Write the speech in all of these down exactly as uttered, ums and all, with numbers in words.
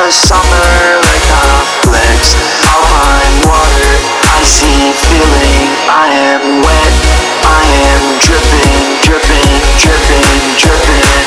a summer like a flex. Alpine water, icy feeling. I am wet, I am dripping, dripping, dripping, dripping.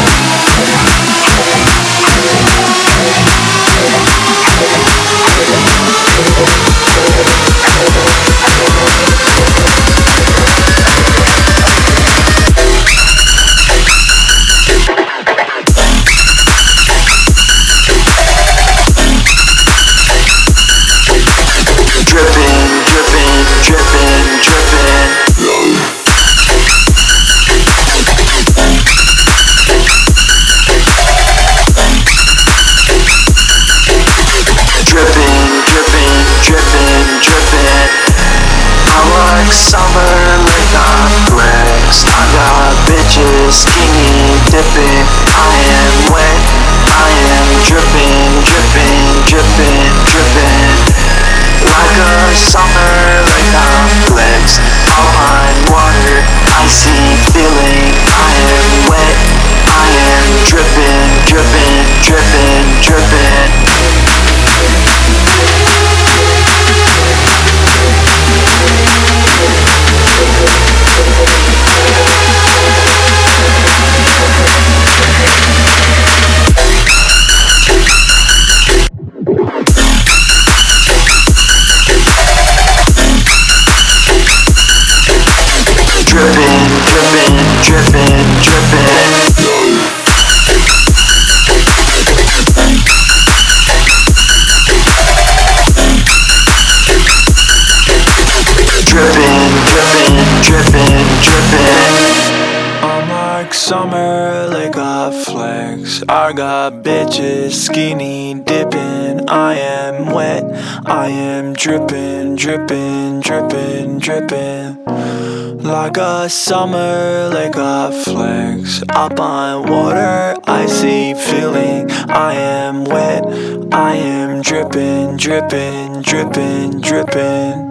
Dripping, dripping, dripping, dripping. Dripping, dripping, dripping, dripping. I like summer like I flex. I got bitches skinny dipping. I am wet, I am dripping, dripping, dripping, dripping. Like a summer like I flex. Alpine water, icy feeling. I am wet, I am dripping, dripping, dripping, dripping. Dripping, dripping, dripping, dripping. Dripping, dripping, dripping, dripping. I'm like summer, like I flex. I got bitches skinny dipping. I am wet, I am dripping, dripping, dripping, dripping. Like a summer, like a flex. Up on water, icy feeling. I am wet, I am dripping, dripping, dripping, dripping.